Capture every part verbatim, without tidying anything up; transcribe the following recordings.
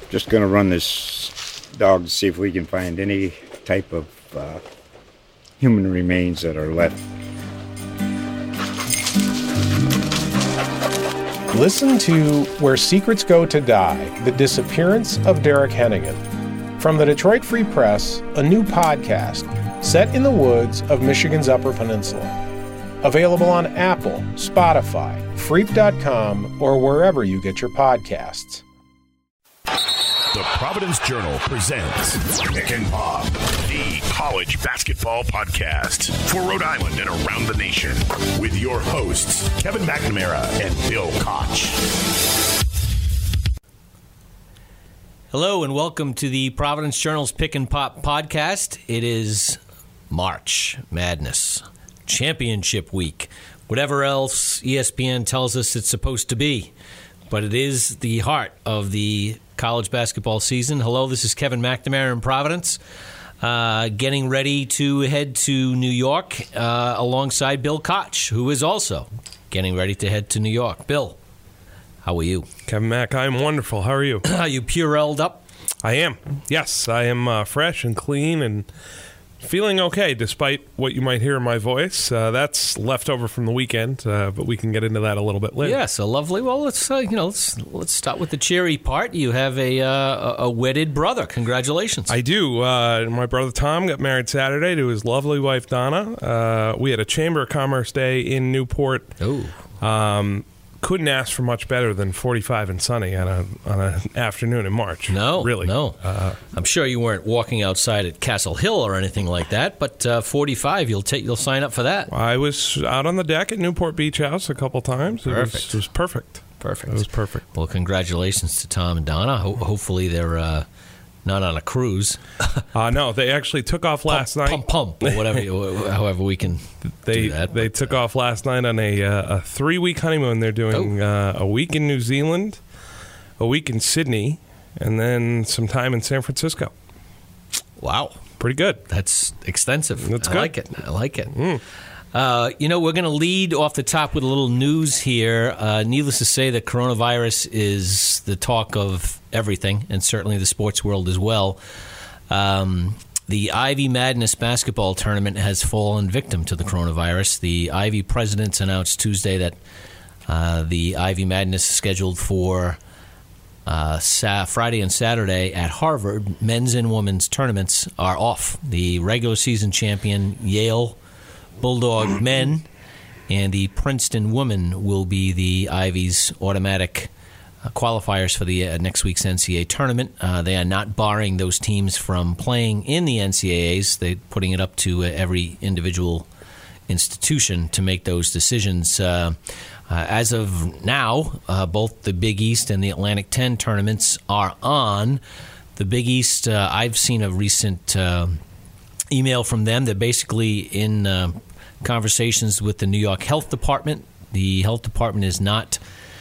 just going to run this dog to see if we can find any type of uh, human remains that are left. Listen to Where Secrets Go to Die, The Disappearance of Derek Hennigan. From the Detroit Free Press, a new podcast set in the woods of Michigan's Upper Peninsula. Available on Apple, Spotify, Freep dot com, or wherever you get your podcasts. The Providence Journal presents Pick and Pop, the college basketball podcast for Rhode Island and around the nation, with your hosts, Kevin McNamara and Bill Koch. Hello and welcome to the Providence Journal's Pick and Pop podcast. It is March Madness, Championship Week, whatever else E S P N tells us it's supposed to be. But it is the heart of the college basketball season. Hello, this is Kevin McNamara in Providence, uh, getting ready to head to New York uh, alongside Bill Koch, who is also getting ready to head to New York. Bill, how are you? Kevin Mack, I'm wonderful. How are you? Are you Purelled up? I am. Yes, I am uh, fresh and clean and feeling okay, despite what you might hear in my voice. Uh, that's left over from the weekend, uh, but we can get into that a little bit later. Yeah, so lovely. Well, let's uh, you know let's let's start with the cheery part. You have a uh, a wedded brother. Congratulations. I do. Uh, my brother Tom got married Saturday to his lovely wife Donna. Uh, we had a Chamber of Commerce day in Newport. Oh. Um, couldn't ask for much better than forty-five and sunny on a on an afternoon in March. No, really. No. Uh, I'm sure you weren't walking outside at Castle Hill or anything like that. But uh, forty-five, you'll take you'll sign up for that. I was out on the deck at Newport Beach House a couple times. It Perfect. Was, it was perfect. Perfect. It was perfect. Well, congratulations to Tom and Donna. Ho- hopefully they're uh, not on a cruise. uh, no, they actually took off last pump, night. Pump, pump, or whatever, however we can they, do that. They but, took uh, off last night on a, uh, a three-week honeymoon. They're doing oh. uh, a week in New Zealand, a week in Sydney, and then some time in San Francisco. Wow. Pretty good. That's extensive. That's I good. like it. I like it. Mm. Uh, you know, we're going to lead off the top with a little news here. Uh, needless to say, that coronavirus is the talk of everything, and certainly the sports world as well. Um, the Ivy Madness basketball tournament has fallen victim to the coronavirus. The Ivy presidents announced Tuesday that uh, the Ivy Madness is scheduled for uh, sa- Friday and Saturday at Harvard. Men's and women's tournaments are off. The regular season champion, Yale Bulldog men, and the Princeton women will be the Ivy's automatic uh, qualifiers for the uh, next week's N C double A tournament. Uh, they are not barring those teams from playing in the N C double A's. They're putting it up to uh, every individual institution to make those decisions. Uh, uh, as of now, uh, both the Big East and the Atlantic ten tournaments are on. The Big East, uh, I've seen a recent uh, email from them. They're basically in uh, conversations with the New York Health Department. The Health Department is not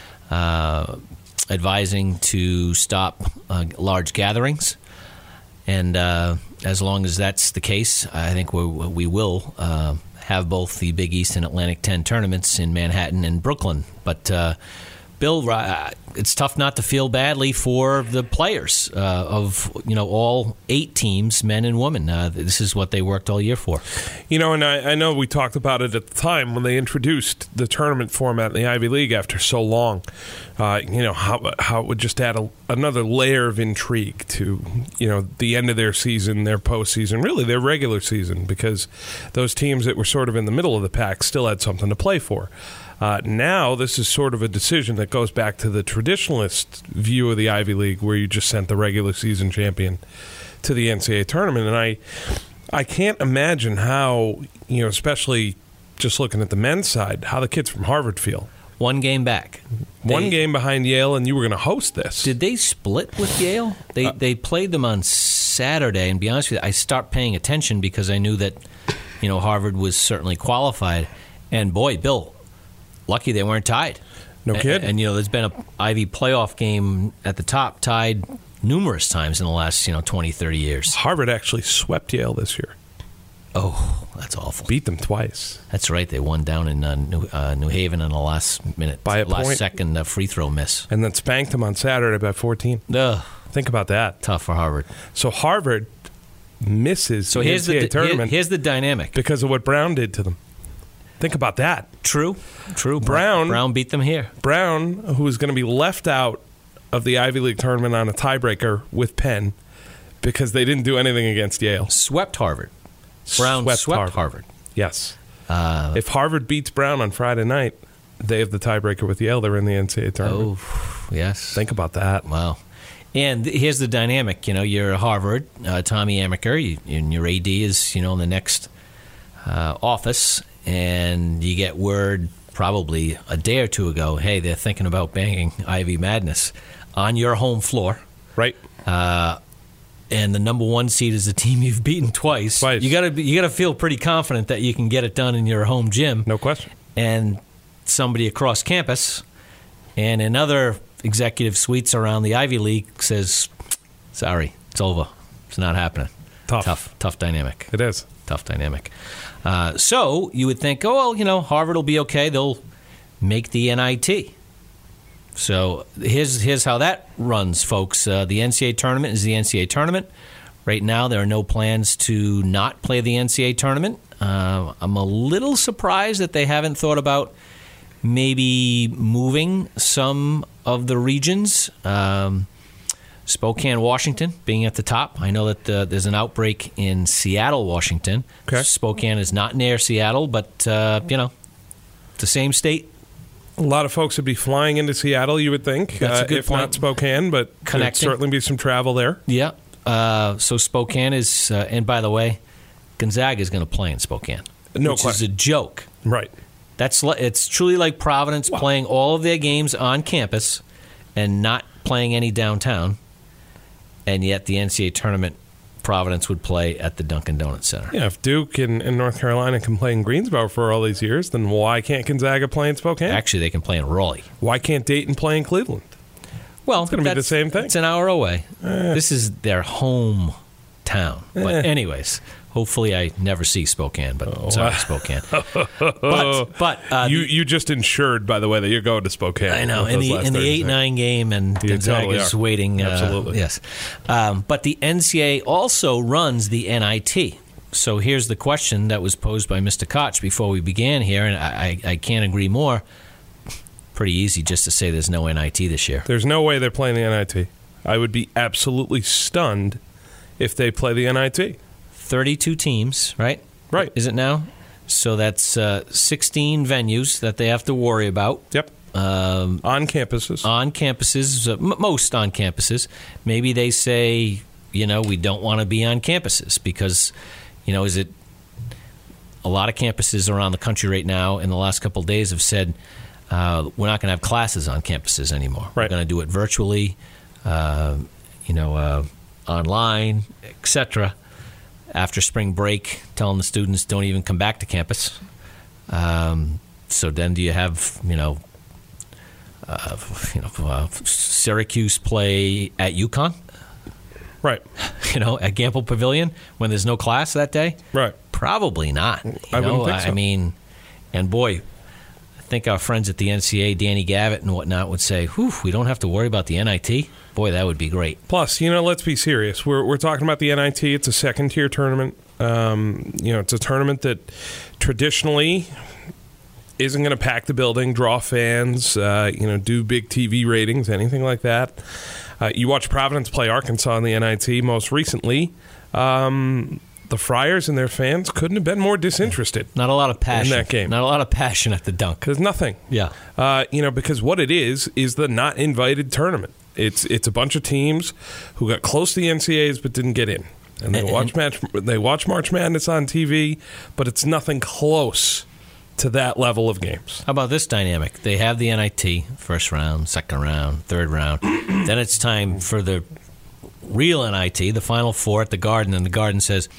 uh, advising to stop uh, large gatherings. And uh, as long as that's the case, I think we we will uh, have both the Big East and Atlantic ten tournaments in Manhattan and Brooklyn. But uh, Bill, uh, it's tough not to feel badly for the players uh, of you know all eight teams, men and women. Uh, this is what they worked all year for. You know, and I, I know we talked about it at the time when they introduced the tournament format in the Ivy League after so long. Uh, you know, how how it would just add a, another layer of intrigue to, you know, the end of their season, their postseason, really their regular season, because those teams that were sort of in the middle of the pack still had something to play for. Uh, now, this is sort of a decision that goes back to the traditionalist view of the Ivy League, where you just sent the regular season champion to the N C double A tournament. And I, I can't imagine how, you know, especially just looking at the men's side, how the kids from Harvard feel. One game back. One They- game behind Yale, and you were going to host this. Did they split with Yale? They Uh, they played them on Saturday, and to be honest with you, I stopped paying attention because I knew that, you know, Harvard was certainly qualified. And boy, Bill, lucky they weren't tied. No A- kid. And, you know, there's been a Ivy playoff game at the top tied numerous times in the last, you know, twenty, thirty years. Harvard actually swept Yale this year. Oh, that's awful. Beat them twice. That's right. They won down in uh, New, uh, New Haven in the last minute, By a last point. second uh, free throw miss. And then spanked them on Saturday by fourteen. Ugh, Think about that. Tough for Harvard. So Harvard misses So the here's N C double A the tournament here- here's the dynamic. because of what Brown did to them. Think about that. True, true. Brown- Brown beat them here. Brown, who was going to be left out of the Ivy League tournament on a tiebreaker with Penn because they didn't do anything against Yale. Swept Harvard. Brown swept, Harvard. Harvard. Yes. Uh, If Harvard beats Brown on Friday night, they have the tiebreaker with Yale. They're in the N C double A tournament. oh, yes. Think about that. Wow. And th- here's the dynamic. You know, you're Harvard, uh, Tommy Amaker, you, and your A D is, you know, in the next uh, office, and you get word probably a day or two ago, hey, they're thinking about banging Ivy Madness on your home floor. Right? Uh, and the number one seed is a team you've beaten twice. Twice. You gotta be- you gotta feel pretty confident that you can get it done in your home gym. No question. And somebody across campus and in other executive suites around the Ivy League says, sorry, it's over. It's not happening. Tough. Tough, tough dynamic. It is. Tough dynamic. Uh, so you would think, oh, well, you know, Harvard will be okay. They'll make the N I T. So here's here's how that runs, folks. Uh, the N C double A tournament is the N C double A tournament. Right now, there are no plans to not play the N C double A tournament. Uh, I'm a little surprised that they haven't thought about maybe moving some of the regions. Um, Spokane, Washington, being at the top. I know that uh, there's an outbreak in Seattle, Washington. Okay. Spokane is not near Seattle, but, uh, you know, the same state. A lot of folks would be flying into Seattle, you would think, That's a uh, good if point. not Spokane, but there'd Connecting. certainly be some travel there. Yeah. Uh, so Spokane is, uh, and by the way, Gonzaga is going to play in Spokane. No which question. is a joke. Right. That's li- it's truly like Providence playing all of their games on campus and not playing any downtown, and yet the N C double A tournament, Providence would play at the Dunkin' Donuts Center. Yeah, if Duke and, and North Carolina can play in Greensboro for all these years, then why can't Gonzaga play in Spokane? Actually, they can play in Raleigh. Why can't Dayton play in Cleveland? Well, It's gonna be the that's- same thing. It's an hour away. This is their home town. But anyways, hopefully I never see Spokane, but sorry, Spokane. but but uh, you the- you just insured, by the way, that you're going to Spokane. I know with in those the last in the thirty eight nine game, and You Gonzaga totally is are. waiting. Uh, Absolutely. yes, um, but the N C double A also runs the N I T. So here's the question that was posed by Mister Koch before we began here, and I, I, I can't agree more. Pretty easy just to say there's no N I T this year. There's no way they're playing the N I T. I would be absolutely stunned if they play the N I T. thirty-two teams, right? Right. Is it now? So that's uh, sixteen venues that they have to worry about. Yep. Um, On campuses. on campuses, uh, m- most on campuses. Maybe they say, you know, we don't want to be on campuses because, you know, is it a lot of campuses around the country right now in the last couple of days have said uh, we're not going to have classes on campuses anymore. We're Right. going to do it virtually, uh, you know, uh, online, et cetera. After spring break, telling the students don't even come back to campus. Um, so then, do you have you know, uh, you know, uh, Syracuse play at UConn? Right. You know, at Gamble Pavilion when there's no class that day? Right. Probably not. You I know, wouldn't think so. I mean, and boy, I think our friends at the N C double A, Danny Gavitt and whatnot, would say, "Whew, we don't have to worry about the N I T." Boy, that would be great. Plus, you know, let's be serious. We're we're talking about the N I T. It's a second tier tournament. Um, you know, it's a tournament that traditionally isn't going to pack the building, draw fans, uh, you know, do big T V ratings, anything like that. Uh, you watch Providence play Arkansas in the N I T most recently. Um, the Friars and their fans couldn't have been more disinterested. Not a lot of passion that game. Not a lot of passion at the dunk. There's nothing. Yeah. Uh, you know, because what it is is the not invited tournament. It's it's a bunch of teams who got close to the N C double A's but didn't get in, and they And- watch match. They watch March Madness on T V, but it's nothing close to that level of games. How about this dynamic? They have the N I T, first round, second round, third round. Then it's time for the real N I T, the Final Four at the Garden, and the Garden says,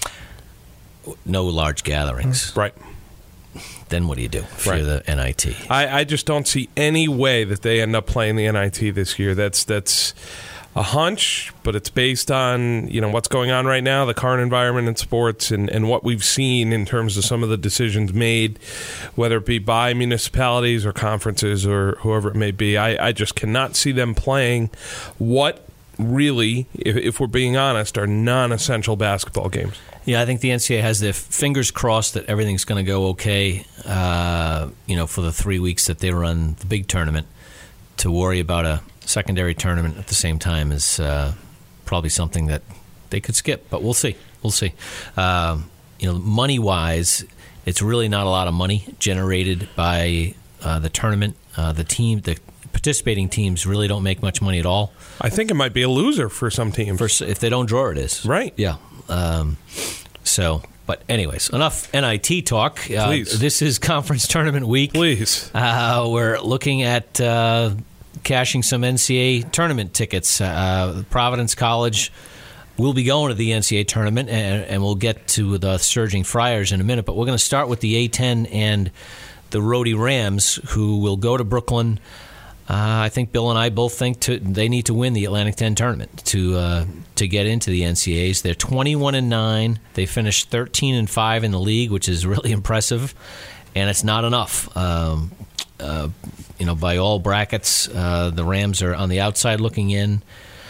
no large gatherings. Right. Then what do you do if Right. you're the N I T? I, I just don't see any way that they end up playing the N I T this year. That's that's a hunch, but it's based on, you know, what's going on right now, the current environment in sports, and, and what we've seen in terms of some of the decisions made, whether it be by municipalities or conferences or whoever it may be. I, I just cannot see them playing what really, if, if we're being honest, are non-essential basketball games. Yeah, I think the N C double A has their fingers crossed that everything's going to go okay, uh, you know, for the three weeks that they run the big tournament. To worry about a secondary tournament at the same time is uh, probably something that they could skip, but we'll see. We'll see. Um, you know, money-wise, it's really not a lot of money generated by uh, the tournament. Uh, the team, the participating teams really don't make much money at all. I think it might be a loser for some teams. For, if they don't draw, it is. Right. Yeah. Um, so, but anyways, enough N I T talk. Uh, Please. This is conference tournament week. Please. Uh, we're looking at uh, cashing some N C double A tournament tickets. Uh, Providence College will be going to the N C double A tournament, and, and we'll get to the Surging Friars in a minute. But we're going to start with the A ten and the Rhody Rams, who will go to Brooklyn. Uh, I think Bill and I both think to, they need to win the Atlantic ten tournament to uh, to get into the N C double As. They're twenty-one and nine. They finished thirteen and five in the league, which is really impressive, and it's not enough. Um, uh, you know, by all brackets, uh, the Rams are on the outside looking in.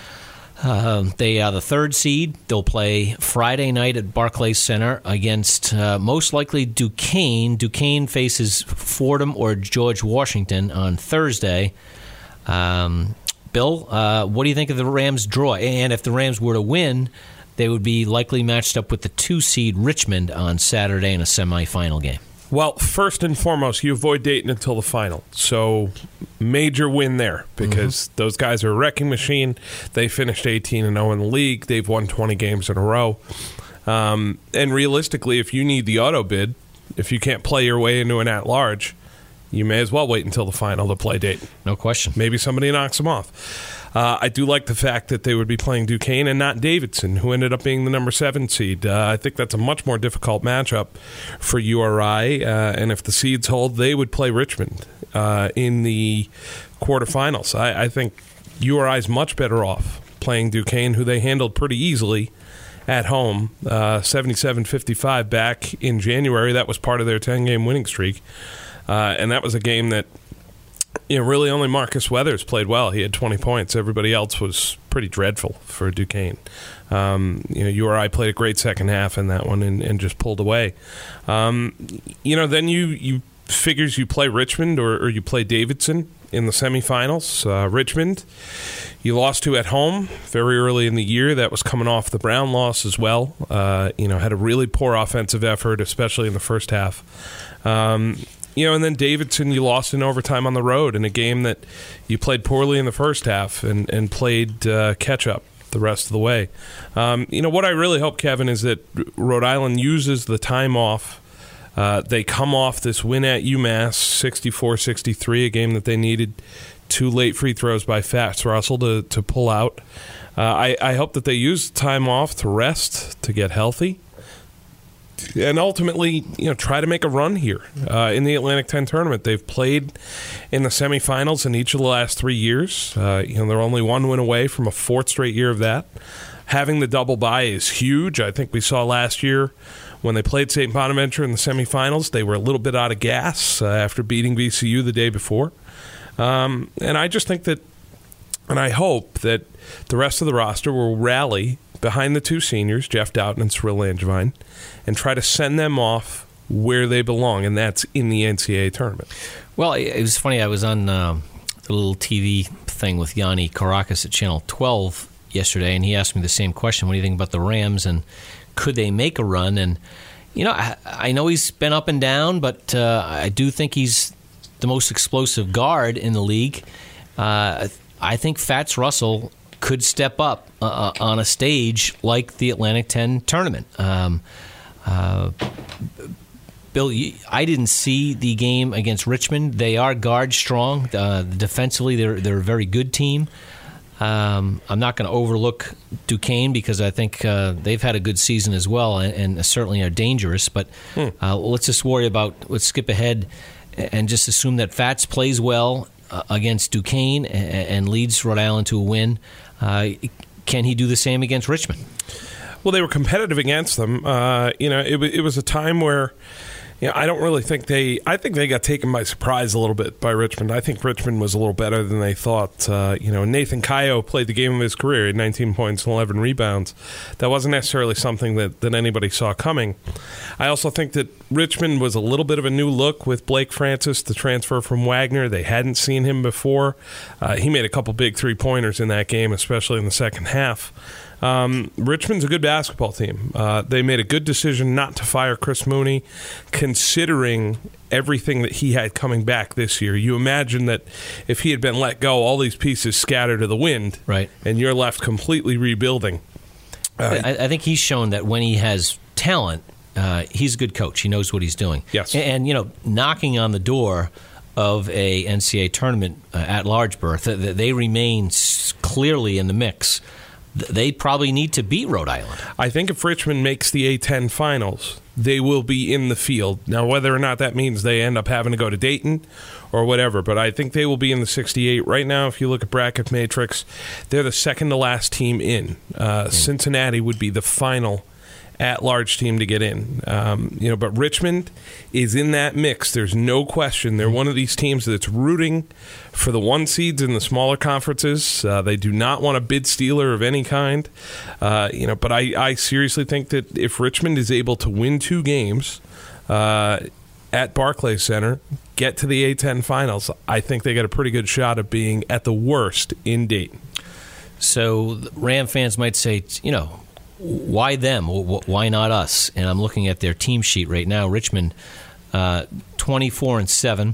Uh, they are the third seed. They'll play Friday night at Barclays Center against uh, most likely Duquesne. Duquesne faces Fordham or George Washington on Thursday. Um, Bill, uh, what do you think of the Rams' draw? And if the Rams were to win, they would be likely matched up with the two seed Richmond on Saturday in a semifinal game. Well, first and foremost, you avoid Dayton until the final. So, major win there because mm-hmm. those guys are a wrecking machine. They finished eighteen and oh in the league. They've won twenty games in a row. Um, and realistically, if you need the auto bid, if you can't play your way into an at-large, you may as well wait until the final to play Dayton. No question. Maybe somebody knocks them off. Uh, I do like the fact that they would be playing Duquesne and not Davidson, who ended up being the number seven seed. Uh, I think that's a much more difficult matchup for U R I, uh, and if the seeds hold, they would play Richmond uh, in the quarterfinals. I, I think U R I is much better off playing Duquesne, who they handled pretty easily at home, uh, seventy-seven fifty-five back in January. That was part of their ten-game winning streak, uh, and that was a game that You know, really only Marcus Weathers played well. He had twenty points. Everybody else was pretty dreadful for Duquesne. Um, you know, U R I played a great second half in that one and, and just pulled away. Um, you know, then you, you figures you play Richmond or, or you play Davidson in the semifinals. Uh, Richmond, you lost to at home very early in the year. That was coming off the Brown loss as well. Uh, you know, had a really poor offensive effort, especially in the first half. Um You know, and then Davidson, you lost in overtime on the road in a game that you played poorly in the first half and, and played uh, catch-up the rest of the way. Um, you know, what I really hope, Kevin, is that Rhode Island uses the time off. Uh, they come off this win at UMass, sixty-four sixty-three, a game that they needed two late free throws by Fats Russell to, to pull out. Uh, I, I hope that they use time off to rest, to get healthy, and ultimately, you know, try to make a run here uh, in the Atlantic ten tournament. They've played in the semifinals in each of the last three years. Uh, you know, they're only one win away from a fourth straight year of that. Having the double bye is huge. I think we saw last year when they played Saint Bonaventure in the semifinals, they were a little bit out of gas uh, after beating V C U the day before. Um, and I just think that, and I hope that the rest of the roster will rally behind the two seniors, Jeff Doughton and Cyril Langevin, and try to send them off where they belong, and that's in the N C double A tournament. Well, it was funny. I was on um, a little T V thing with Yanni Caracas at Channel twelve yesterday, and he asked me the same question. What do you think about the Rams, and could they make a run? And, you know, I, I know he's been up and down, but uh, I do think he's the most explosive guard in the league. Uh, I think Fats Russell could step up uh, on a stage like the Atlantic ten tournament. Um, uh, Bill, I didn't see the game against Richmond. They are guard strong. Uh, defensively, they're they're a very good team. Um, I'm not going to overlook Duquesne because I think uh, they've had a good season as well and, and certainly are dangerous. But hmm. uh, let's just worry about, let's skip ahead and just assume that Fats plays well uh, against Duquesne and, and leads Rhode Island to a win. Uh, can he do the same against Richmond? Well, they were competitive against them. Uh, you know, it, it was a time where, Yeah, I don't really think they. I think they got taken by surprise a little bit by Richmond. I think Richmond was a little better than they thought. Uh, you know, Nathan Kayo played the game of his career, at nineteen points and eleven rebounds. That wasn't necessarily something that, that anybody saw coming. I also think that Richmond was a little bit of a new look with Blake Francis, the transfer from Wagner. They hadn't seen him before. Uh, he made a couple big three pointers in that game, especially in the second half. Um, Richmond's a good basketball team. Uh, they made a good decision not to fire Chris Mooney, considering everything that he had coming back this year. You imagine that if he had been let go, all these pieces scatter to the wind, right? And you're left completely rebuilding. Uh, I, I think he's shown that when he has talent, uh, he's a good coach. He knows what he's doing. Yes. And, and you know, knocking on the door of a N C double A tournament uh, at large berth, they remain clearly in the mix. They probably need to beat Rhode Island. I think if Richmond makes the A ten finals, they will be in the field. Now, whether or not that means they end up having to go to Dayton or whatever, but I think they will be in the sixty-eight. Right now, if you look at Bracket Matrix, they're the second to last team in. Uh, mm. Cincinnati would be the final at-large team to get in. Um, you know, but Richmond is in that mix. There's no question. They're one of these teams that's rooting for the one seeds in the smaller conferences. Uh, they do not want a bid stealer of any kind. Uh, you know, but I, I seriously think that if Richmond is able to win two games uh, at Barclays Center, get to the A ten finals, I think they got a pretty good shot of being, at the worst, in Dayton. So Ram fans might say, you know, why them? Why not us? And I'm looking at their team sheet right now. Richmond, uh, twenty-four and seven.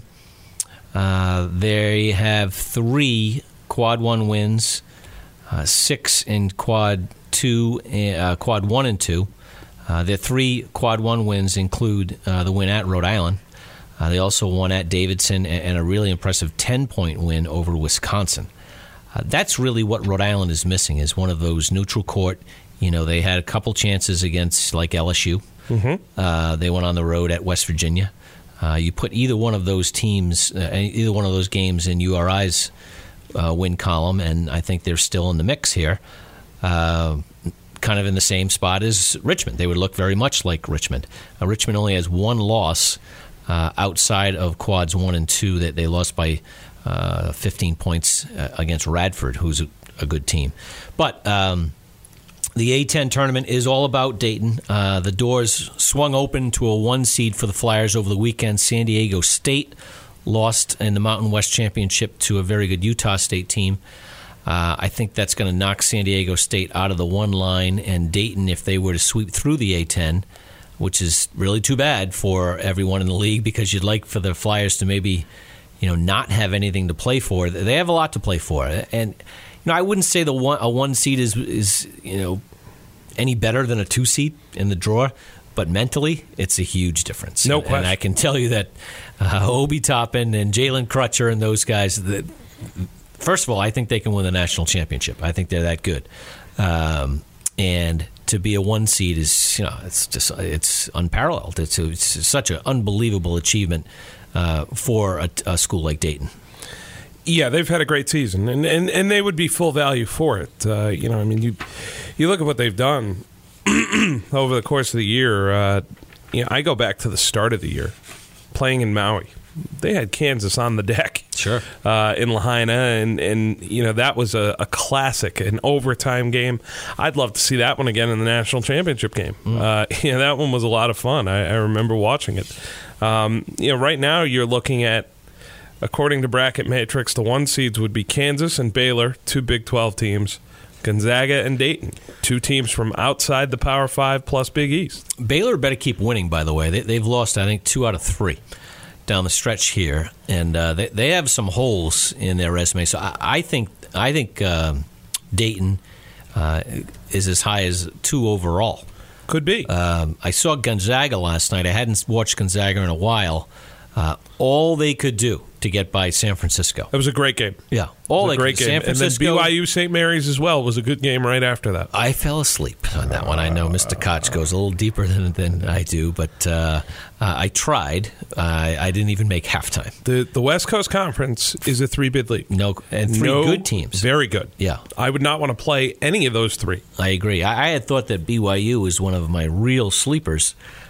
Uh, they have three quad one wins, uh, six in quad two, uh, quad one and two. Uh, their three quad one wins include uh, the win at Rhode Island. Uh, they also won at Davidson and, and a really impressive ten-point win over Wisconsin. Uh, that's really what Rhode Island is missing, is one of those neutral court. You know, they had a couple chances against, like, L S U. Mm-hmm. Uh, they went on the road at West Virginia. Uh, you put either one of those teams, uh, either one of those games in U R I's uh, win column, and I think they're still in the mix here, uh, kind of in the same spot as Richmond. They would look very much like Richmond. Uh, Richmond only has one loss uh, outside of quads one and two that they lost by uh, fifteen points uh, against Radford, who's a, a good team. But Um, the A ten tournament is all about Dayton. Uh, the doors swung open to a one seed for the Flyers over the weekend. San Diego State lost in the Mountain West Championship to a very good Utah State team. Uh, I think that's going to knock San Diego State out of the one line, and Dayton, if they were to sweep through the A ten, which is really too bad for everyone in the league, because you'd like for the Flyers to maybe, you know, not have anything to play for. They have a lot to play for, and no, I wouldn't say the one a one seed is is you know any better than a two seed in the draw, but mentally it's a huge difference. No and, question. And I can tell you that uh, Obi Toppin and Jalen Crutcher and those guys, that first of all, I think they can win the national championship. I think they're that good, um, and to be a one seed is, you know, it's just it's unparalleled. It's, a, it's such an unbelievable achievement uh, for a, a school like Dayton. Yeah, they've had a great season, and, and, and they would be full value for it. Uh, you know, I mean, you you look at what they've done over the course of the year. Uh, you know, I go back to the start of the year, playing in Maui. They had Kansas on the deck, sure, uh, in Lahaina, and, and you know that was a, a classic, an overtime game. I'd love to see that one again in the national championship game. Mm. Uh, you know, that one was a lot of fun. I, I remember watching it. Um, you know, right now you're looking at, according to Bracket Matrix, the one seeds would be Kansas and Baylor, two Big twelve teams, Gonzaga and Dayton, two teams from outside the Power Five plus Big East. Baylor better keep winning, by the way. They, they've lost, I think, two out of three down the stretch here, and uh, they they have some holes in their resume. So I, I think I think uh, Dayton uh, is as high as two overall. Could be. Um, I saw Gonzaga last night. I hadn't watched Gonzaga in a while. Uh, all they could do to get by San Francisco. It was a great game. Yeah, all it was a they great could. game. San Francisco, and then B Y U Saint Mary's as well was a good game right after that. I fell asleep on that one. I know Mister Koch goes a little deeper than than I do, but uh, uh, I tried. I, I didn't even make halftime. The the West Coast Conference is a three bid league. No, and three no, good teams. Very good. Yeah, I would not want to play any of those three. I agree. I, I had thought that B Y U was one of my real sleepers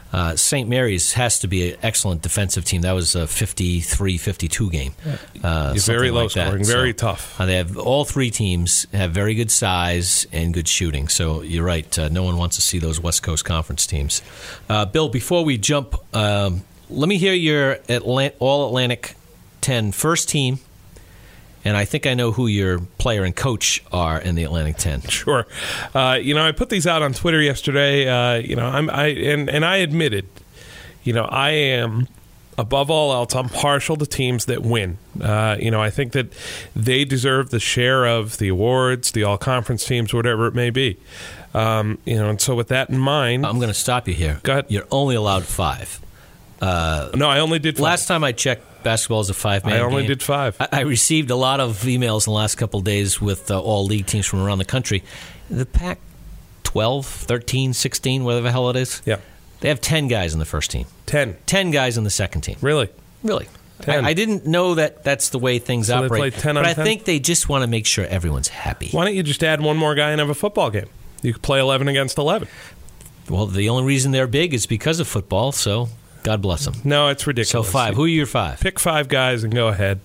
Uh, Saint Mary's has to be an excellent defensive team. That was a fifty-three fifty-two game. Uh, very low like scoring, that. very so, tough. Uh, they have all three teams have very good size and good shooting. So you're right. Uh, no one wants to see those West Coast Conference teams. Uh, Bill, before we jump, um, let me hear your Atlant- All Atlantic ten first team. And I think I know who your player and coach are in the Atlantic ten. Sure. Uh, you know, I put these out on Twitter yesterday. Uh, you know, I'm I and, and I admitted, you know, I am above all else, I'm partial to teams that win. Uh, you know, I think that they deserve the share of the awards, the all conference teams, whatever it may be. Um, you know, and so with that in mind, I'm going to stop you here. Go ahead. You're only allowed five. Uh, no, I only did five. Last time I checked, basketball is a five-man I only game. did five. I, I received a lot of emails in the last couple of days with uh, all league teams from around the country. The Pac twelve, thirteen, sixteen, whatever the hell it is, Yeah. they have ten guys in the first team. Ten. ten guys in the second team. Really? Really. ten. I, I didn't know that that's the way things So they operate. play ten but on I ten? think they just want to make sure everyone's happy. Why don't you just add one more guy and have a football game? You could play eleven against eleven. Well, the only reason they're big is because of football, so God bless them. No, it's So ridiculous. five. Who are your five? Pick five guys and go ahead.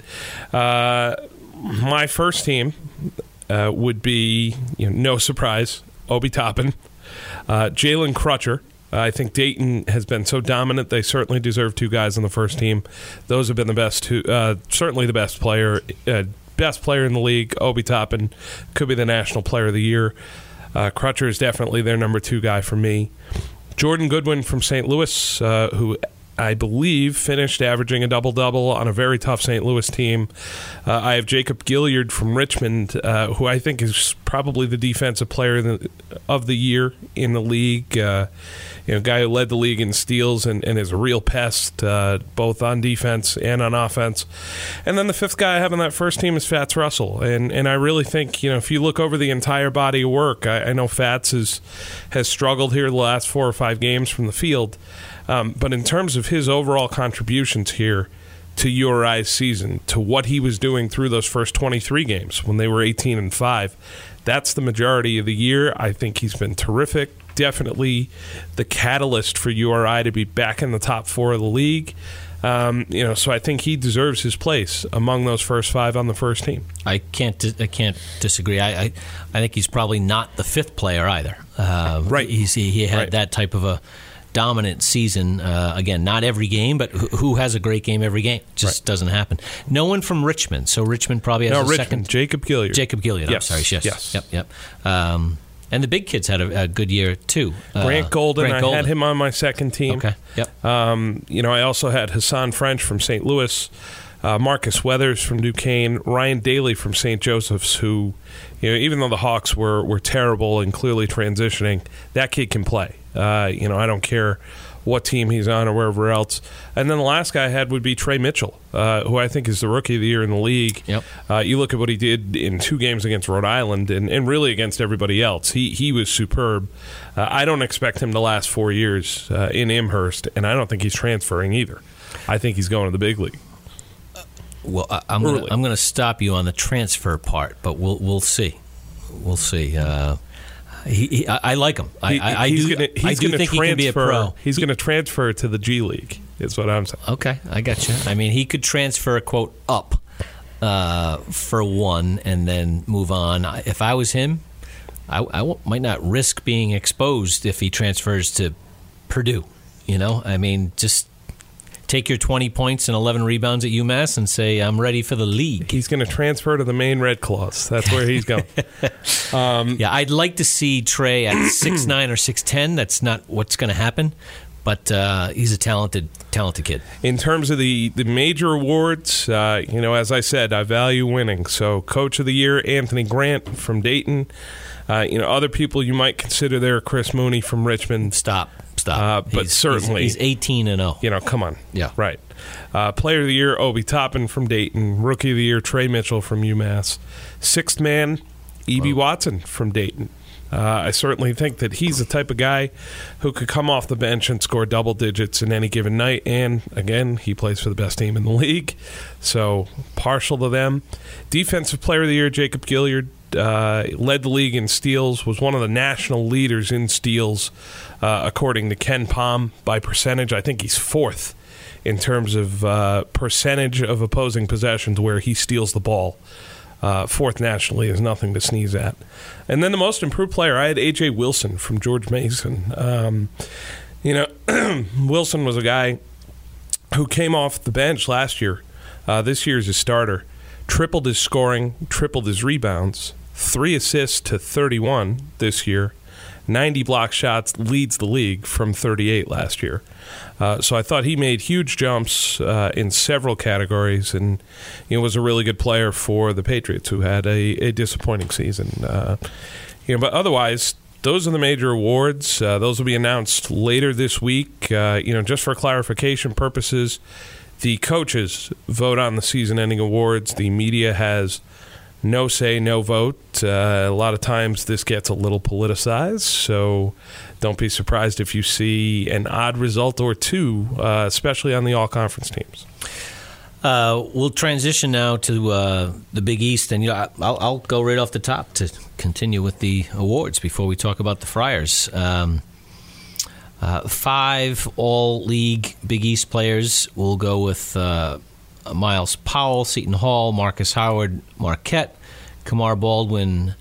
Uh, my first team uh, would be, you know, no surprise, Obi Toppin, uh, Jalen Crutcher. I think Dayton has been so dominant; they certainly deserve two guys on the first team. Those have been the best two. Uh, certainly the best player, uh, best player in the league. Obi Toppin could be the National Player of the Year. Uh, Crutcher is definitely their number two guy for me. Jordan Goodwin from Saint Louis, uh, who I believe finished averaging a double-double on a very tough Saint Louis team. Uh, I have Jacob Gilliard from Richmond, uh, who I think is probably the defensive player of the year in the league. Uh, you know, guy who led the league in steals and, and is a real pest, uh, both on defense and on offense. And then the fifth guy I have on that first team is Fats Russell. And and I really think, you know, if you look over the entire body of work, I, I know Fats has, has struggled here the last four or five games from the field. Um, but in terms of his overall contributions here to U R I's season, to what he was doing through those first twenty-three games when they were eighteen and five, that's the majority of the year. I think he's been terrific. Definitely the catalyst for U R I to be back in the top four of the league. Um, you know, so I think he deserves his place among those first five on the first team. I can't. Di- I can't disagree. I, I. I think he's probably not the fifth player either. Uh, Right. He's, he, he had Right. that type of a dominant season. Uh, again, not every game, but who, who has a great game every game? Just Right. doesn't happen. No one from Richmond. So Richmond probably has No, a Richmond, second. Jacob Gilliard. Jacob Gilliard. Yes. I'm sorry. Yes. Yes. Yep. Yep. Um, and the big kids had a, a good year too. Uh, Grant Golden, Grant I Golden. had him on my second team. Okay. Yep. Um, you know, I also had Hassan French from Saint Louis, uh, Marcus Weathers from Duquesne, Ryan Daly from Saint Joseph's, who, you know, even though the Hawks were, were terrible and clearly transitioning, that kid can play. Uh, you know, I don't care what team he's on or wherever else. And then the last guy I had would be Trey Mitchell, uh, who I think is the rookie of the year in the league. Yep. Uh, you look at what he did in two games against Rhode Island and, and really against everybody else. He he was superb. Uh, I don't expect him to last four years uh, in Amherst, and I don't think he's transferring either. I think he's going to the big league. Well, I, I'm gonna, Early. I'm going to stop you on the transfer part, but we'll we'll see. We'll see. Uh, he, he, I, I like him. I, He- I, I he's do. gonna, he's I do gonna think he can be a transfer- pro. He's going to transfer to the G League. Is what I'm saying. Okay, I got you. I mean, he could transfer, quote, up uh, for one and then move on. If I was him, I, I w- might not risk being exposed if he transfers to Purdue. You know, I mean, just take your twenty points and eleven rebounds at UMass and say, I'm ready for the league. He's going to transfer to the Maine Red Claws. That's where he's going. Yeah, I'd like to see Trey at six nine or six ten. That's not what's going to happen. But uh, he's a talented, talented kid. In terms of the, the major awards, uh, you know, as I said, I value winning. So, Coach of the Year, Anthony Grant from Dayton. Uh, you know, other people you might consider there, Chris Mooney from Richmond. Stop, stop. Uh, but He's- certainly- he's, he's eighteen and oh. You know, come on. Yeah. Right. Uh, Player of the Year, Obi Toppin from Dayton. Rookie of the Year, Trey Mitchell from UMass. Sixth man, E B. Watson from Dayton. Uh, I certainly think that he's the type of guy who could come off the bench and score double digits in any given night. And, again, he plays for the best team in the league. So, partial to them. Defensive Player of the Year, Jacob Gilliard. uh, led the league in steals, was one of the national leaders in steals, uh, according to Ken Pom, by percentage. I think he's fourth in terms of uh, percentage of opposing possessions where he steals the ball. Uh, fourth nationally is nothing to sneeze at. And then the most improved player, I had A J Wilson from George Mason. Um, you know, Wilson was a guy who came off the bench last year. Uh, this year as a starter. Tripled his scoring, tripled his rebounds, three assists to thirty-one this year. ninety block shots, leads the league from thirty-eight last year. Uh, so I thought he made huge jumps uh, in several categories, and you know, was a really good player for the Patriots, who had a, a disappointing season. Uh, you know, but otherwise, those are the major awards. Uh, those will be announced later this week. Uh, you know, just for clarification purposes, the coaches vote on the season-ending awards. The media has no say, no vote. Uh, a lot of times this gets a little politicized, so don't be surprised if you see an odd result or two, uh, especially on the all-conference teams. Uh, we'll transition now to uh, the Big East, and you know, I'll, I'll go right off the top to continue with the awards before we talk about the Friars. Um, uh, five all-league Big East players will go with uh, Miles Powell, Seton Hall, Marcus Howard, Marquette, Kamar Baldwin,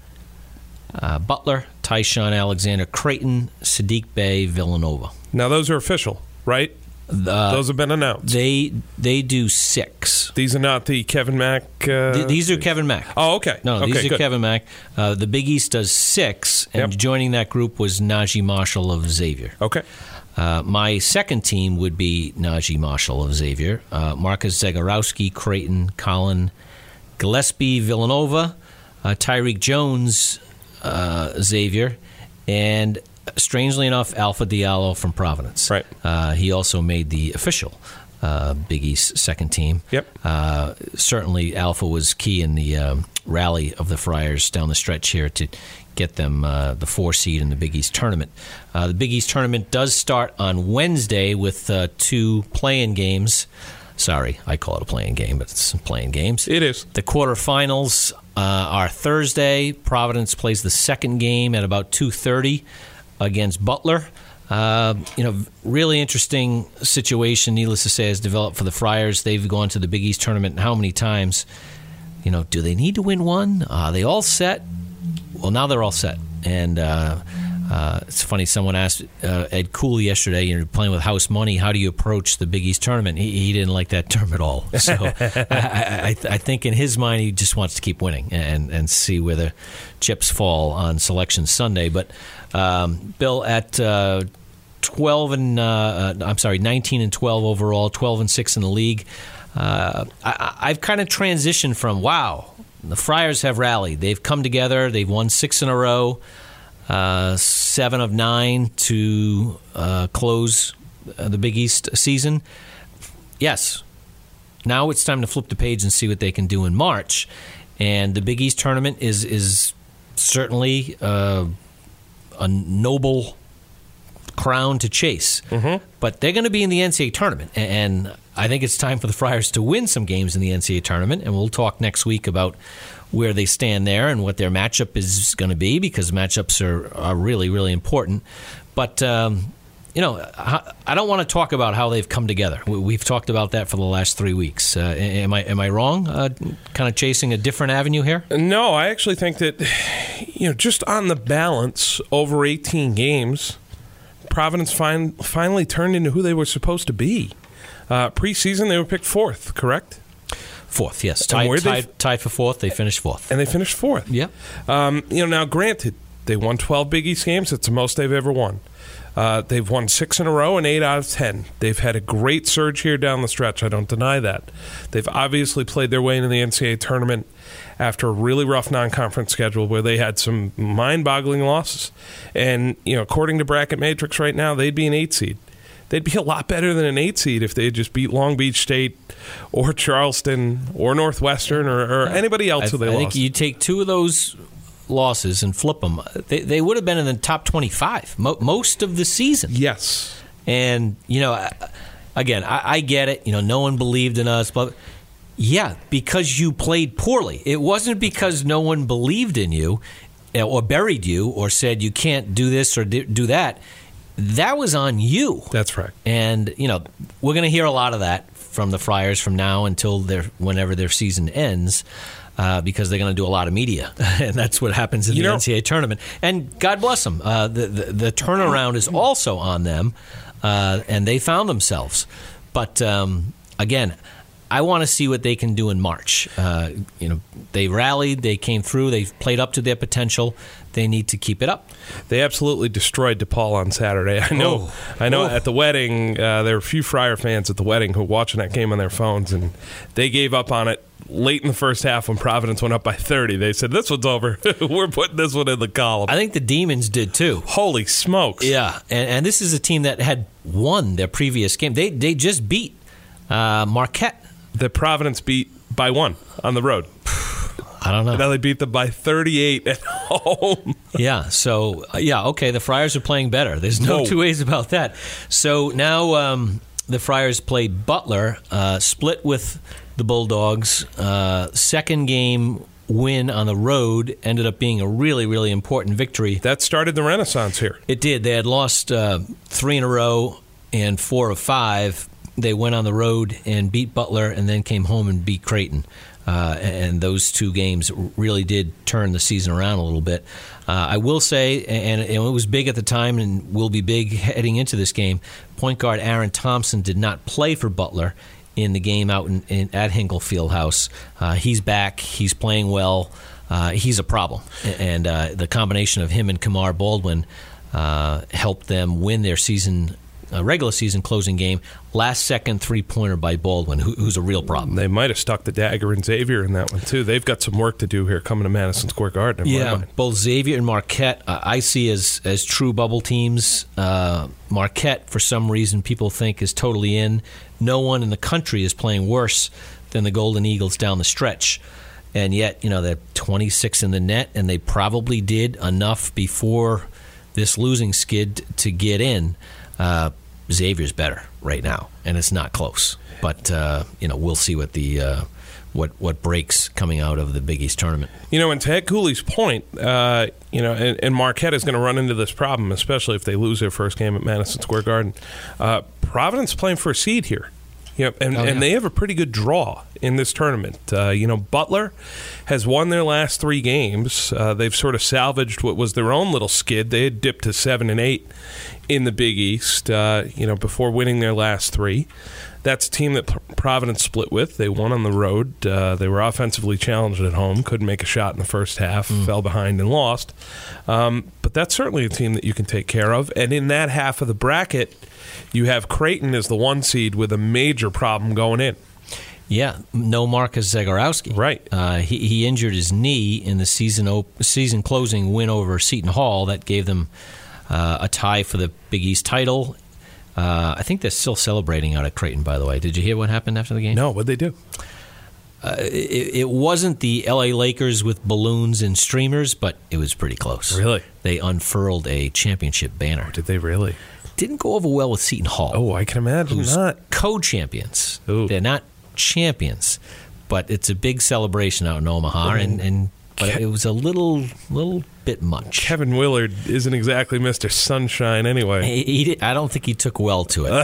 uh, Butler, Tyshawn Alexander, Creighton, Sadiq Bey, Villanova. Now those are official, right? Uh, Those have been announced. They they do six. These are not the Kevin Mack. Uh, Th- these are Kevin Mack. Oh, okay. No, okay, these are good. Kevin Mack. Uh, the Big East does six, and Yep. joining that group was Najee Marshall of Xavier. Okay. Uh, my second team would be Najee Marshall of Xavier, uh, Marcus Zagorowski, Creighton, Colin Gillespie, Villanova, uh, Tyreek Jones, uh, Xavier, and strangely enough, Alpha Diallo from Providence. Right. Uh, he also made the official uh, Big East second team. Yep. Uh, certainly, Alpha was key in the um, rally of the Friars down the stretch here to get them uh, the four seed in the Big East tournament. Uh, the Big East tournament does start on Wednesday with uh, two play-in games. Sorry, I call it a play-in game, but it's playing games. It is. The quarterfinals uh, are Thursday. Providence plays the second game at about two thirty against Butler. Uh, you know, really interesting situation, needless to say, has developed for the Friars. They've gone to the Big East tournament how many times? You know, do they need to win one? Are they all set? Well, now they're all set. And uh, uh, it's funny, someone asked uh, Ed Cooley yesterday, you're playing with house money, how do you approach the Big East tournament? He, he didn't like that term at all. So I, I, I think in his mind he just wants to keep winning and, and see where the chips fall on Selection Sunday. But um, Bill, at uh, twelve and uh, I'm sorry, nineteen and twelve overall, twelve and six in the league, uh, I, I've kind of transitioned from wow, the Friars have rallied. They've come together. They've won six in a row, uh, seven of nine to uh, close the Big East season. Yes, now it's time to flip the page and see what they can do in March. And the Big East tournament is is certainly uh, a noble crown to chase. Mm-hmm. But they're going to be in the N C double A tournament. And I think it's time for the Friars to win some games in the N C double A tournament. And we'll talk next week about where they stand there and what their matchup is going to be, because matchups are, are really, really important. But, um, you know, I don't want to talk about how they've come together. We've talked about that for the last three weeks. Uh, am I am I wrong? Uh, kind of chasing a different avenue here? No, I actually think that, you know, just on the balance over eighteen games, Providence fin- finally turned into who they were supposed to be. Uh, preseason, they were picked fourth, correct? Fourth, yes. Tied, tied, tied for fourth. They finished fourth. And they finished fourth. Yeah. Um, you know, now, granted, they won twelve Big East games. That's the most they've ever won. Uh, they've won six in a row and eight out of ten. They've had a great surge here down the stretch. I don't deny that. They've obviously played their way into the N C double A tournament after a really rough non-conference schedule where they had some mind-boggling losses. And, you know, according to Bracket Matrix right now, they'd be an eight seed. They'd be a lot better than an eight seed if they had just beat Long Beach State or Charleston or Northwestern or, or anybody else I, who they I lost. I think you take two of those losses and flip them. They, they would have been in the top twenty-five mo- most of the season. Yes. And, you know, again, I, I get it. You know, no one believed in us, but Yeah, because you played poorly. It wasn't because no one believed in you or buried you or said you can't do this or do that. That was on you. That's right. And, you know, we're going to hear a lot of that from the Friars from now until their whenever their season ends, uh, because they're going to do a lot of media. And that's what happens in you the know, N C double A tournament. And God bless them. Uh, the, the, the turnaround is also on them, uh, and they found themselves. But, um, again, I want to see what they can do in March. Uh, you know, they rallied, they came through, they played up to their potential. They need to keep it up. They absolutely destroyed DePaul on Saturday. I know. Oh. I know. Oh. At the wedding, uh, there were a few Friar fans at the wedding who were watching that game on their phones, and they gave up on it late in the first half when Providence went up by thirty. They said, "This one's over. We're putting this one in the column." I think the Demons did too. Holy smokes! Yeah, and, and this is a team that had won their previous game. They they just beat uh, Marquette. The Providence beat by one on the road. I don't know. Now they beat them by thirty-eight at home. Yeah, so, uh, yeah, okay, the Friars are playing better. There's no Whoa. two ways about that. So now um, the Friars play Butler, uh, split with the Bulldogs. Uh, second game win on the road ended up being a really, really important victory. That started the renaissance here. It did. They had lost uh, three in a row and four of five. They went on the road and beat Butler and then came home and beat Creighton. Uh, and those two games really did turn the season around a little bit. Uh, I will say, and it was big at the time and will be big heading into this game, point guard Aaron Thompson did not play for Butler in the game out in, in, at Hinkle Fieldhouse. Uh, he's back. He's playing well. Uh, he's a problem. And uh, the combination of him and Kamar Baldwin uh, helped them win their season A regular season closing game, last second three-pointer by Baldwin, who, who's a real problem. They might have stuck the dagger in Xavier in that one, too. They've got some work to do here coming to Madison Square Garden. In yeah, my mind. Both Xavier and Marquette uh, I see as, as true bubble teams. Uh, Marquette, for some reason, people think is totally in. No one in the country is playing worse than the Golden Eagles down the stretch. And yet, you know, they're twenty-six in the net, and they probably did enough before this losing skid to get in. Uh, Xavier's better right now, and it's not close. But uh, you know, we'll see what the uh, what what breaks coming out of the Big East tournament. You know, and to Ed Cooley's point, uh, you know, and, and Marquette is going to run into this problem, especially if they lose their first game at Madison Square Garden. Uh, Providence playing for a seed here. You know, and, oh, yeah. and they have a pretty good draw in this tournament. Uh, you know, Butler has won their last three games. Uh, they've sort of salvaged what was their own little skid. They had dipped to seven and eight in the Big East, uh, you know, before winning their last three. That's a team that Providence split with. They won on the road. Uh, they were offensively challenged at home. Couldn't make a shot in the first half. Mm. Fell behind and lost. Um, but that's certainly a team that you can take care of. And in that half of the bracket, you have Creighton as the one seed with a major problem going in. Yeah, no Marcus Zagorowski. Right. Uh, he, he injured his knee in the season op- season closing win over Seton Hall. That gave them uh, a tie for the Big East title. Uh, I think they're still celebrating out at Creighton, by the way. Did you hear what happened after the game? No, what'd they do? Uh, it, it wasn't the L A Lakers with balloons and streamers, but it was pretty close. Really? They unfurled a championship banner. Did they really? Didn't go over well with Seton Hall. Oh, I can imagine who's not. Co-champions. Ooh. They're not champions, but it's a big celebration out in Omaha, and, and but it was a little little bit much. Kevin Willard isn't exactly Mister Sunshine anyway. He, he did, I don't think he took well to it.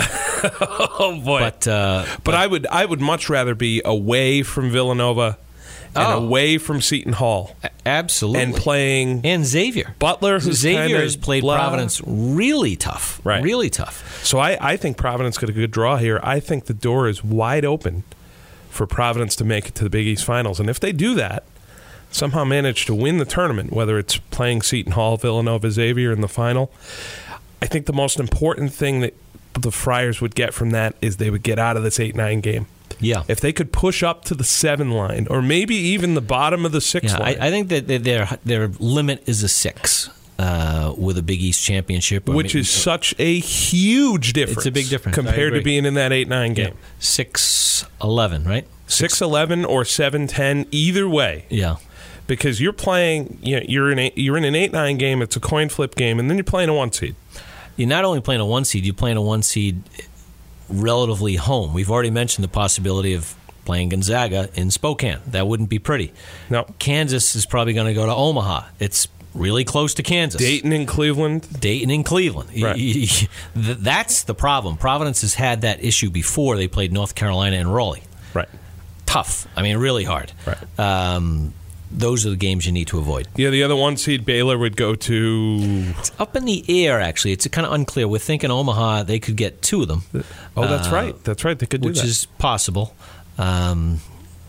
Oh boy! But, uh, but but I would I would much rather be away from Villanova and Oh. away from Seton Hall absolutely, and playing and Xavier. Butler, who's Xavier kinda has played blah. Providence really tough, Right. really tough. So I, I think Providence got a good draw here. I think the door is wide open for Providence to make it to the Big East Finals. And if they do that, somehow manage to win the tournament, whether it's playing Seton Hall, Villanova, Xavier in the final, I think the most important thing that the Friars would get from that is they would get out of this eight nine game. Yeah. If they could push up to the seven line, or maybe even the bottom of the six Yeah, I, line. I think that their their limit is a six uh, with a Big East championship, or which maybe- is such a huge difference. It's a big difference. I compared to agree. being in that eight nine game. yeah, six eleven, right? six eleven or seven ten, either way. Yeah. Because you're playing, you know, you're in a, you're in an eight nine game. It's a coin flip game, and then you're playing a one seed. You're not only playing a one seed, you're playing a one seed relatively home. We've already mentioned the possibility of playing Gonzaga in Spokane. That wouldn't be pretty. No. Kansas is probably going to go to Omaha. It's really close to Kansas. Dayton in Cleveland. Dayton in Cleveland. Right. That's the problem. Providence has had that issue before. They played North Carolina and Raleigh. Right. Tough. I mean, really hard. Right. Um, those are the games you need to avoid. Yeah, the other one seed, Baylor, would go to... It's up in the air, actually. It's kind of unclear. We're thinking Omaha, they could get two of them. Oh, that's uh, right. That's right. They could do which that. Which is possible. Um,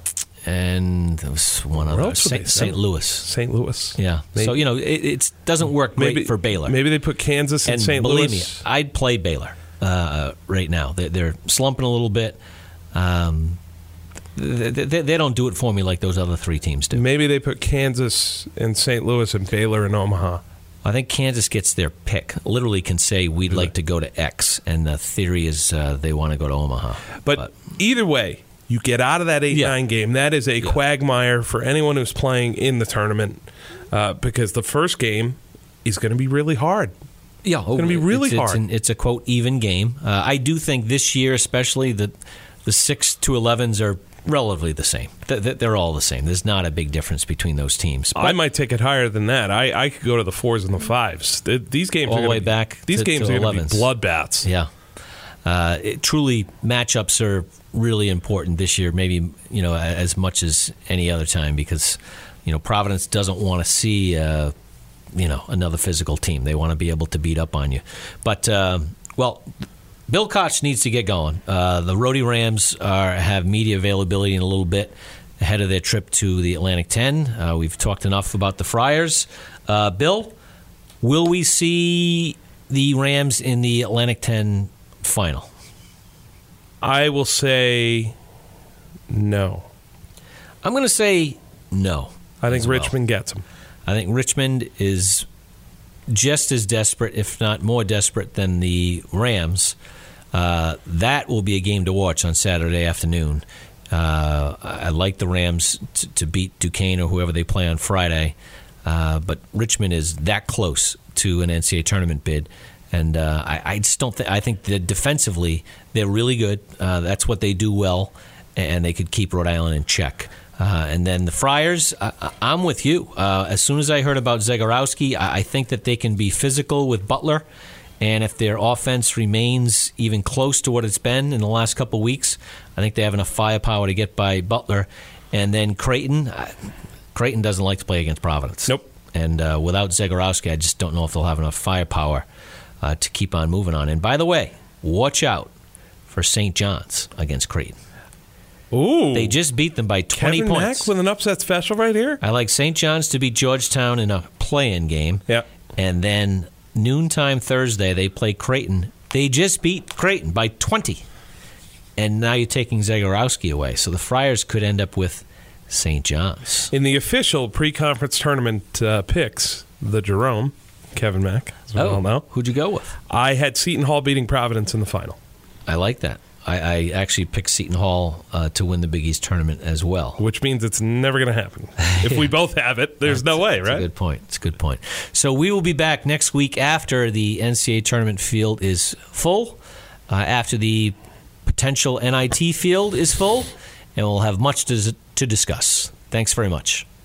and there was one other. Saint Saint Louis. Saint Louis. Yeah. Maybe. So, you know, it, it doesn't work great maybe, for Baylor. Maybe they put Kansas and, and Saint believe Louis. me, I'd play Baylor uh, right now. They're, they're slumping a little bit. Um, they, they, they don't do it for me like those other three teams do. Maybe they put Kansas and Saint Louis and Baylor and Omaha. I think Kansas gets their pick. Literally can say, we'd like to go to X, and the theory is uh, they want to go to Omaha. But, but either way, you get out of that eight nine Yeah. game. That is a Yeah. quagmire for anyone who's playing in the tournament uh, because the first game is going to be really hard. Yeah, It's going to be really it's, hard. It's, an, it's a, quote, even game. Uh, I do think this year, especially, the, the six to elevens are relatively the same. They're all the same. There's not a big difference between those teams. But I might take it higher than that. I, I could go to the fours and the fives. These games all are the way be, back These to, games to are going to be elevens. bloodbaths. Yeah. Uh, it, truly, matchups are really important this year, maybe, you know, as much as any other time, because, you know, Providence doesn't want to see, uh, you know, another physical team. They want to be able to beat up on you. But, uh, well, Bill Koch needs to get going. Uh, the Rhody Rams are, have media availability in a little bit ahead of their trip to the Atlantic ten. Uh, we've talked enough about the Friars. Uh, Bill, will we see the Rams in the Atlantic ten final? I will say no. I'm going to say no. I think as well. Richmond gets them. I think Richmond is just as desperate, if not more desperate, than the Rams. Uh, that will be a game to watch on Saturday afternoon. Uh, I like the Rams t- to beat Duquesne or whoever they play on Friday, uh, but Richmond is that close to an N C double A tournament bid. And uh, I, I just don't think. I think that defensively they're really good. Uh, that's what they do well, and they could keep Rhode Island in check. Uh, and then the Friars, I, I'm with you. Uh, as soon as I heard about Zagorowski, I, I think that they can be physical with Butler, and if their offense remains even close to what it's been in the last couple of weeks, I think they have enough firepower to get by Butler. And then Creighton, I, Creighton doesn't like to play against Providence. Nope. And uh, without Zagorowski, I just don't know if they'll have enough firepower Uh, to keep on moving on. And by the way, watch out for Saint John's against Creighton. Ooh. They just beat them by twenty Kevin points. Mack with an upset special right here? I like Saint John's to beat Georgetown in a play-in game. Yeah. And then noontime Thursday, they play Creighton. They just beat Creighton by twenty. And now you're taking Zagorowski away. So the Friars could end up with Saint John's. In the official pre-conference tournament uh, picks, the Jerome, Kevin Mack, as we all know, Who'd you go with? I had Seton Hall beating Providence in the final. I like that. I, I actually picked Seton Hall uh, to win the Big East tournament as well. Which means it's never going to happen. If we both have it, there's no way, That's right? a good point. It's a good point. So we will be back next week after the N C double A tournament field is full, uh, after the potential N I T field is full, and we'll have much to, to discuss. Thanks very much.